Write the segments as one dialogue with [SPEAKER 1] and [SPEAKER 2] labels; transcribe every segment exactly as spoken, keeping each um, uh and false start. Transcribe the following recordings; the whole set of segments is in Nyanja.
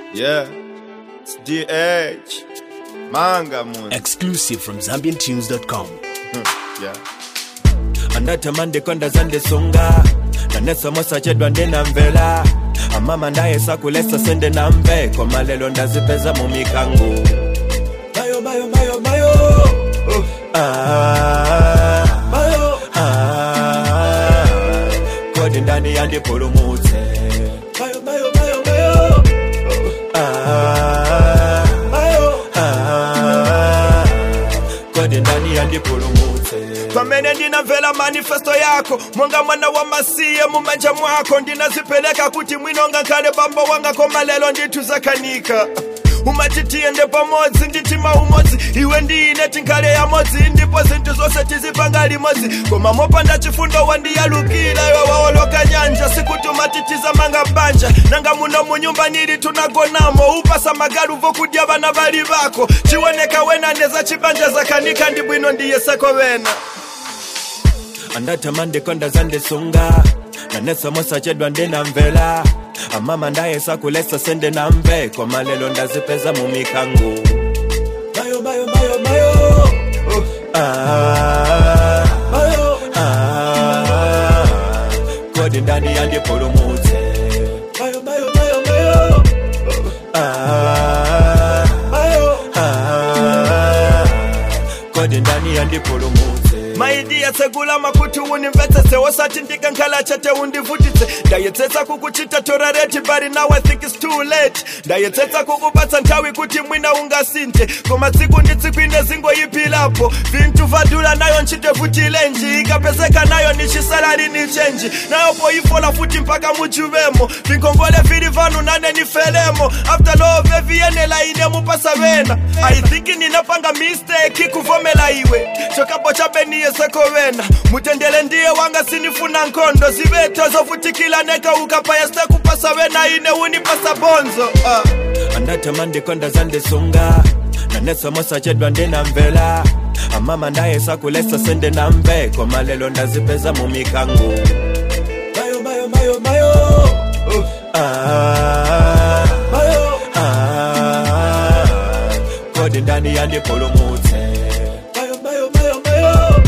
[SPEAKER 1] Yeah, it's D H Manga Moon.
[SPEAKER 2] Exclusive from Zambian Tunes dot com.
[SPEAKER 1] Yeah.
[SPEAKER 3] Andatamande konda zande songa Nanesa mosa chedwa ndena mvela Amama ndaye sakulesa sende nambe Kwa malelo ndazipeza mumikangu Bayo, bayo, bayo, bayo uh. Ah, bayo Ah, kodi ndani yandi pulumute Bayo, bayo, bayo, bayo uh. Ah, bayo Ah, kodi ndani yandi pulumute Pamene ndina vela manifesto yako Mwanga mwana wa masiye mumanja mwako Ndinazipeleka kuti mwinonga nkale bambo wanga Koma lelo ndituzakanika Umatitie ndepo modzi nditima umodzi Iwe ndiine tinkale ya modzi Ndipo zintu zose tizipanga limodzi Koma mopanda chifundo wandiyalukila Iwe waoloka nyanja Sikutuma titiza manga banja Nanga muno munyumba nili tunagonamo Upasa magalu vokudya bana bali bako Chiwoneka wena neza chibanja zakanika Ndibwino ndiye seko wena Andatamande konda zande songa Nanesa mosa chedwa ndena mvela Amama ndaye sakulesa sende nambe Kwa malelo ndazipeza mumikangu Bayo, bayo, bayo, bayo uh. Ah, bayo Ah, kodi ndani yandi pulumute Bayo, bayo, bayo, bayo uh. Ah, bayo Ah, kodi ndani yandi pulumute Maidia segula makutu unimvetse Sewosati ndika nkala chate undivutitse Ndayetetsa kukuchita torareti But now I think it's too late Ndayetetsa kukupatsa ntawi kuti mwina ungasinte Koma tsiku nditsiku ine zingo yipilapo Vintu vadula nayo nchite futi lenji Ikapezeka nayo nishisalari ni chenji Nayo poifola futi mpaka mujuvemo Vinkongole vili vanu nane nifelemo After love evienela ine mupasa vena I think ninapanga mistake kuvomela iwe Chokapo chape niye seko wena Mutendele ndiye wanga sinifuna nkondo Zibeto zofutikila neka ukapaya ste kupasa wena ine unipasa bonzo uh. Andatamande konda zande songa Nanesa mosa chedwa ndena mvela Amama ndaye sakulesa sende nambe Kwa malelo ndazipeza mumikangu Bayo, bayo, bayo, bayo uh. Ah, bayo Ah, kodi ndani yandi pulumute Bayo, bayo, bayo, bayo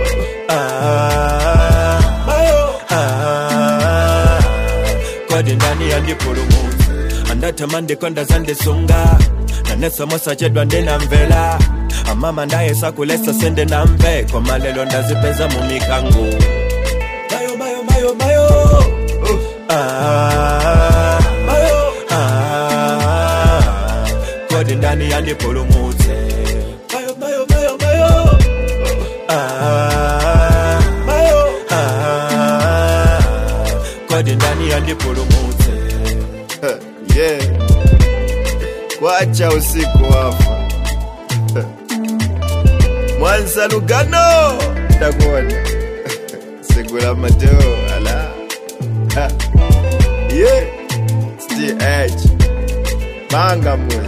[SPEAKER 3] Ah, bayo Ah, kodi ndani yandi pulumute Andatamande konda zande songa Nanesa mosa chedwa ndena mvela Amama ndaye sakulesa sende nambe Kwa malelo ndazipeza mumikangu Bayo, bayo, bayo, bayo uh. Ah, bayo Ah, kodi ndani yandi pulumute Bayo, bayo, bayo, bayo uh. Ah, bayo Ah, kodi ndani yandi pulumute
[SPEAKER 1] Yeah. Kwacha usiku wafu Mwanza Lugano Ndakuona Segula Mateo Ala ha. Yeah. It's D H Manga Moon.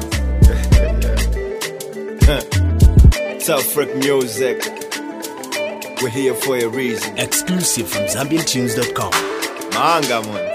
[SPEAKER 1] South Freak Music. We're here for a reason.
[SPEAKER 2] Exclusive from Zambian Tunes dot com.
[SPEAKER 1] Manga Moon.